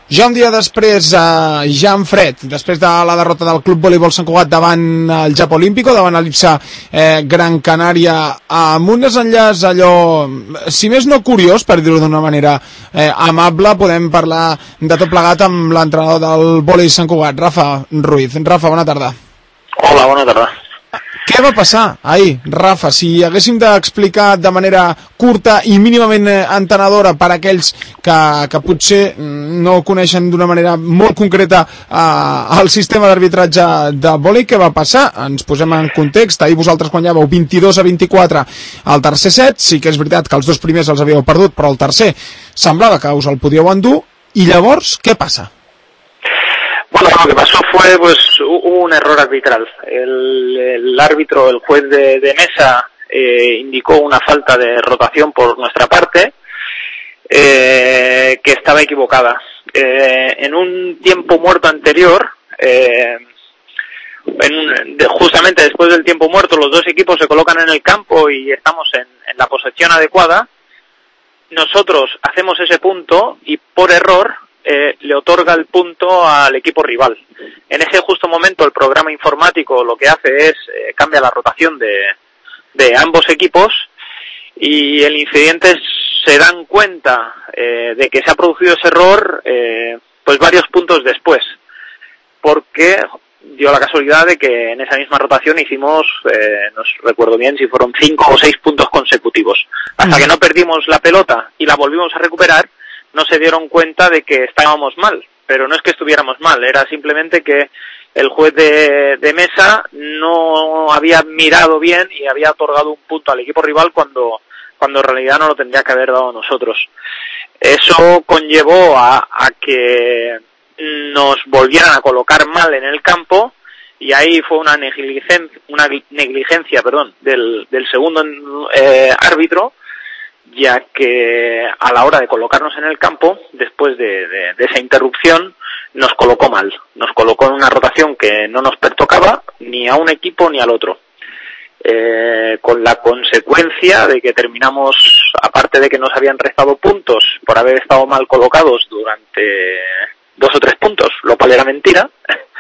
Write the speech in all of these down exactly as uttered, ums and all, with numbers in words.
Ja un dia després, eh, ja en fred, després de la derrota del Club Voleibol Sant Cugat davant el Japó Olímpico, davant l'Ipsa eh, Gran Canària, amb un desenllaç allò, si més no curiós, per dir-ho d'una manera eh, amable, podem parlar de tot plegat amb l'entrenador del Voleibol Sant Cugat, Rafa Ruiz. Rafa, bona tarda. Hola, bona tarda. Què va passar ahir, Rafa? Si haguéssim d'explicar de manera curta i mínimament entenedora per a aquells que, que potser no coneixen d'una manera molt concreta eh, el sistema d'arbitratge de vòlei, què va passar? Ens posem en context. Ahir vosaltres guanyàveu vint-i-dos a vint-i-quatre al tercer set. Sí que és veritat que els dos primers els havíeu perdut, però el tercer semblava que us el podíeu endur. I llavors, què passa? Bueno, lo que pasó fue, pues, hubo un error arbitral. El, el árbitro, el juez de, de mesa, eh, indicó una falta de rotación por nuestra parte, eh, que estaba equivocada. Eh, en un tiempo muerto anterior, eh, en, de, justamente después del tiempo muerto, los dos equipos se colocan en el campo y estamos en, en la posición adecuada. Nosotros hacemos ese punto y por error Eh, le otorga el punto al equipo rival. En ese justo momento el programa informático lo que hace es eh, cambia la rotación de, de ambos equipos y el incidente se dan cuenta eh, de que se ha producido ese error eh, pues varios puntos después, porque dio la casualidad de que en esa misma rotación hicimos, eh, no recuerdo bien si fueron cinco o seis puntos consecutivos. Hasta que no perdimos la pelota y la volvimos a recuperar, no se dieron cuenta de que estábamos mal, pero no es que estuviéramos mal, era simplemente que el juez de, de mesa no había mirado bien y había otorgado un punto al equipo rival cuando, cuando en realidad no lo tendría que haber dado a nosotros. Eso conllevó a, a que nos volvieran a colocar mal en el campo y ahí fue una negligencia, una negligencia perdón, del, del segundo eh, árbitro, ya que a la hora de colocarnos en el campo, después de, de, de esa interrupción, nos colocó mal. Nos colocó en una rotación que no nos pertocaba ni a un equipo ni al otro. Eh, con la consecuencia de que terminamos, aparte de que nos habían restado puntos por haber estado mal colocados durante dos o tres puntos, lo cual era mentira,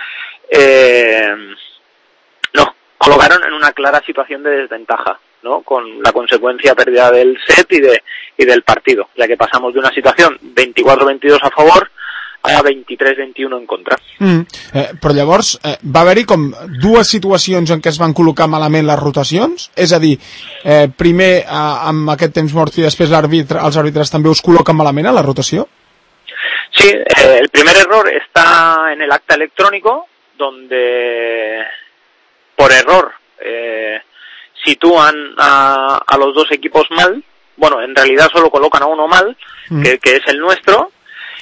eh, nos colocaron en una clara situación de desventaja, ¿no? Con la consecuencia pérdida del set y de y del partido, ya que pasamos de una situación veinticuatro veintidós a favor a veintitrés veintiuno en contra. Mm. Eh, però llavors eh, va haver-hi com dues situacions en què es van col·locar malament les rotacions? És a dir, eh, primer eh, amb aquest temps mort i després l'àrbitre, els àrbitres també us col·loquen malament a la rotació? Sí, eh, el primer error está en el acta electrónico, donde por error eh, sitúan a, a los dos equipos mal. Bueno, en realidad solo colocan a uno mal, mm. que, que es el nuestro,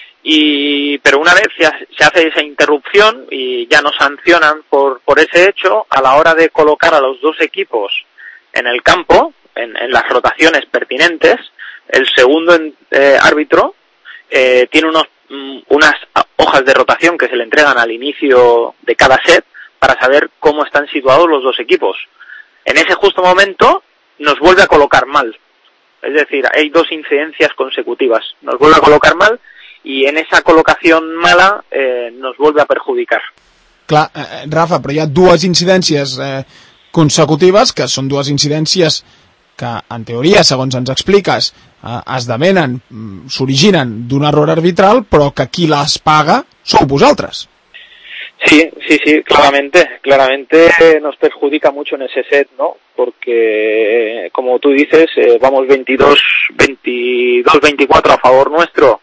y pero una vez se hace, se hace esa interrupción y ya nos sancionan por, por ese hecho, a la hora de colocar a los dos equipos en el campo, en, en las rotaciones pertinentes, el segundo eh, árbitro eh, tiene unos, mm, unas hojas de rotación que se le entregan al inicio de cada set para saber cómo están situados los dos equipos. En ese justo momento nos vuelve a colocar mal. Es decir, hay dos incidencias consecutivas. Nos vuelve a colocar mal y en esa colocación mala eh, nos vuelve a perjudicar. Clar, eh, Rafa, però hi ha dues incidències eh, consecutives, que són dues incidències que, en teoria, segons ens expliques, eh, esdevenen, s'originen d'un error arbitral, però que qui les paga sou vosaltres. Sí, sí, sí, claramente, claramente nos perjudica mucho en ese set, ¿no? Porque, como tú dices, eh, vamos veintidós veinticuatro a favor nuestro,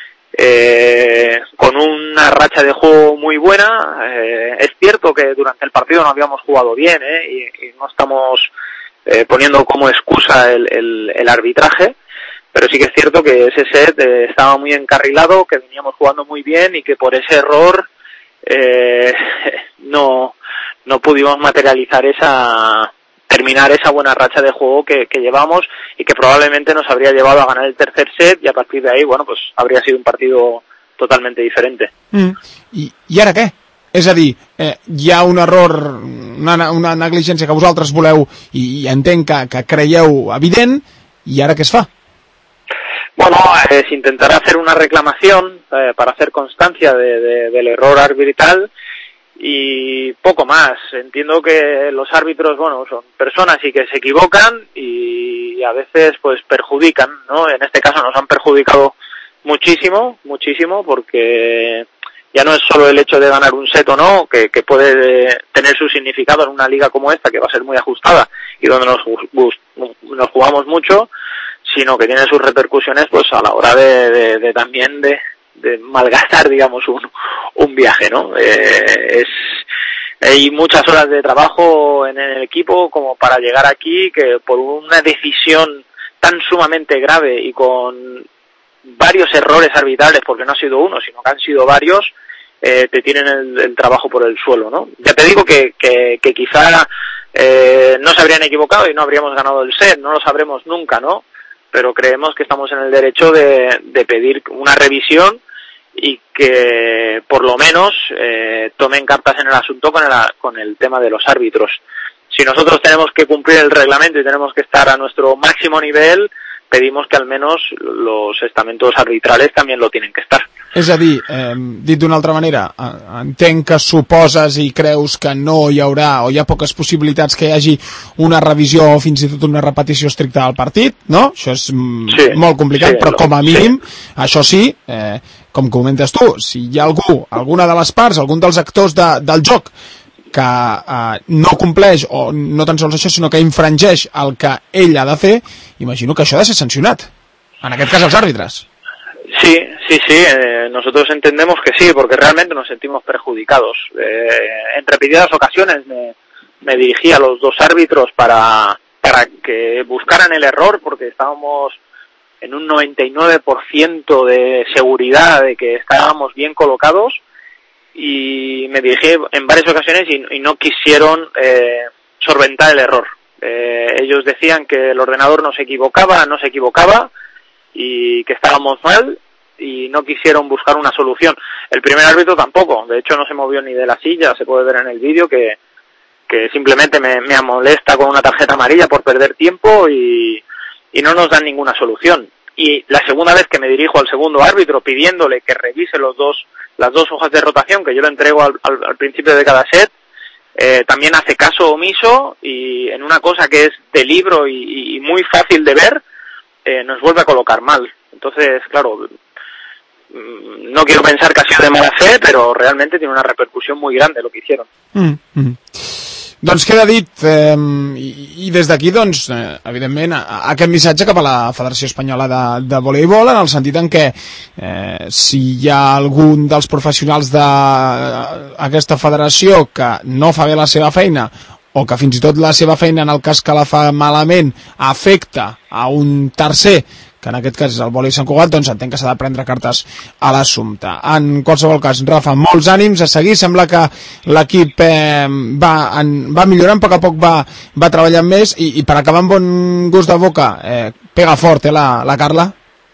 eh, con una racha de juego muy buena. Eh, es cierto que durante el partido no habíamos jugado bien, ¿eh? Y, y no estamos eh, poniendo como excusa el, el, el arbitraje, pero sí que es cierto que ese set eh, estaba muy encarrilado, que veníamos jugando muy bien y que por ese error Eh, no no pudimos materializar esa terminar esa buena racha de juego que, que llevamos y que probablemente nos habría llevado a ganar el tercer set y a partir de ahí, bueno, pues habría sido un partido totalmente diferente. Mm. I, I ara què? És a dir, eh, hi ha un error, una, una negligència que vosaltres voleu i, i entenc que, que creieu evident, i ara què es fa? Bueno, eh, se intentará hacer una reclamación eh, para hacer constancia de, de, del error arbitral y poco más. Entiendo que los árbitros, bueno, son personas y que se equivocan y a veces pues perjudican, ¿no? En este caso nos han perjudicado muchísimo, muchísimo, porque ya no es solo el hecho de ganar un set o no, que, que puede tener su significado en una liga como esta, que va a ser muy ajustada y donde nos, nos jugamos mucho, sino que tiene sus repercusiones pues a la hora de, de, de también de, de malgastar, digamos, un, un viaje, ¿no? Eh, es, hay muchas horas de trabajo en el equipo como para llegar aquí, que por una decisión tan sumamente grave y con varios errores arbitrales, porque no ha sido uno, sino que han sido varios, eh, te tienen el, el trabajo por el suelo, ¿no? Ya te digo que, que, que quizá eh, no se habrían equivocado y no habríamos ganado el set, no lo sabremos nunca, ¿no? Pero creemos que estamos en el derecho de, de pedir una revisión y que por lo menos eh, tomen cartas en el asunto con el, con el tema de los árbitros. Si nosotros tenemos que cumplir el reglamento y tenemos que estar a nuestro máximo nivel, pedimos que al menos los estamentos arbitrales también lo tienen que estar. És a dir, eh, dit d'una altra manera, entenc que suposes i creus que no hi haurà o hi ha poques possibilitats que hi hagi una revisió o fins i tot una repetició estricta del partit, no? Això és sí, molt complicat, sí, però com a mínim, sí. Això sí, eh, com comentes tu, si hi ha algú, alguna de les parts, algun dels actors de, del joc que eh, no compleix, o no tan sols això, sinó que infringeix el que ell ha de fer, imagino que això ha de ser sancionat. En aquest cas, els àrbitres. Sí, sí, sí, eh, nosotros entendemos que sí, porque realmente nos sentimos perjudicados. Eh, en repetidas ocasiones me, me dirigí a los dos árbitros para, para que buscaran el error, porque estábamos en un noventa y nueve por ciento de seguridad de que estábamos bien colocados, y me dirigí en varias ocasiones y, y no quisieron eh, solventar el error. Eh, ellos decían que el ordenador no se equivocaba, no se equivocaba, y que estábamos mal y no quisieron buscar una solución. El primer árbitro tampoco, de hecho no se movió ni de la silla, se puede ver en el vídeo que, que simplemente me, me molesta con una tarjeta amarilla por perder tiempo y, y no nos dan ninguna solución. Y la segunda vez que me dirijo al segundo árbitro pidiéndole que revise los dos, las dos hojas de rotación que yo le entrego al, al, al principio de cada set, eh, también hace caso omiso y en una cosa que es de libro y, y muy fácil de ver, Eh, nos vuelve a colocar mal. Entonces, claro, no quiero pensar que ha sido de mala fe, pero realmente tiene una repercusión muy grande lo que hicieron. Mm, mm. Doncs queda dit, eh, i, i des d'aquí, doncs, eh, evidentment, aquest missatge cap a la Federació Espanyola de, de Voleibol, en el sentit en què eh, si hi ha algun dels professionals d'aquesta federació que no fa bé la seva feina, o que fins i tot la seva feina, en el cas que la fa malament, afecta a un tercer, que en aquest cas és el Vòlei Sant Cugat, doncs entenc que s'ha de prendre cartes a l'assumpte. En qualsevol cas, Rafa, molts ànims a seguir, sembla que l'equip eh, va, en, va millorant, a poc a poc va, va treballant més, i, i per acabar amb bon gust de boca, eh, pega fort, eh, la, la Carla?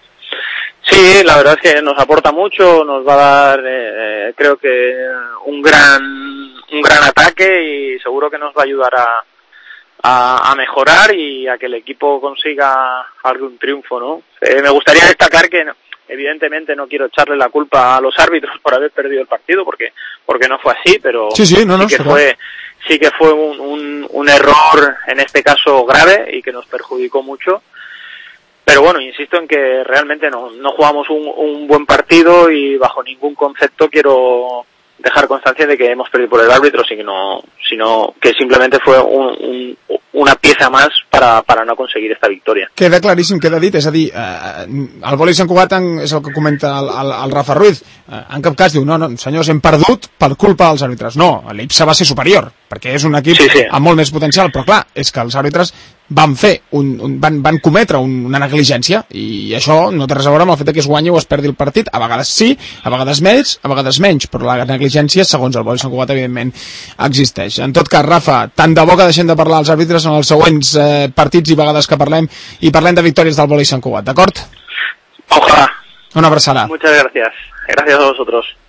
Sí, la verdad es que nos aporta mucho, nos va a dar, eh, creo que un gran un gran ataque y seguro que nos va a ayudar a, a, a mejorar y a que el equipo consiga algún triunfo, ¿no? Eh, me gustaría destacar que, evidentemente, no quiero echarle la culpa a los árbitros por haber perdido el partido, porque porque no fue así, pero sí, sí, no, no, sí que fue sí que fue un, un, un error, en este caso grave, y que nos perjudicó mucho. Pero bueno, insisto en que realmente no, no jugamos un, un buen partido y bajo ningún concepto quiero dejar constancia de que hemos perdido por el árbitro, sino, sino que simplemente fue un, un, una pieza más para, para no conseguir esta victòria. Queda claríssim, queda dit, és a dir, eh, el Vòlei Sant Cugat és el que comenta el, el, el Rafa Ruiz, eh, en cap cas diu, no, no, senyors, hem perdut per culpa dels àrbitres. No, l'Ipsa va ser superior, perquè és un equip sí, sí. amb molt més potencial, però clar, és que els àrbitres van fer, un, un, van, van cometre un, una negligència, i això no té res a veure amb el fet que es guanyi o es perdi el partit. A vegades sí, a vegades més, a vegades menys, però la negligència, segons el Vòlei Sant Cugat, evidentment existeix. En tot cas, Rafa, tant de bo que deixem de parlar als àrbitres en els següents eh, partits i vegades que parlem, i parlem de victòries del Vòlei Sant Cugat, d'acord? Ojalá. Una abraçada. Muchas gracias. Gracias a vosotros.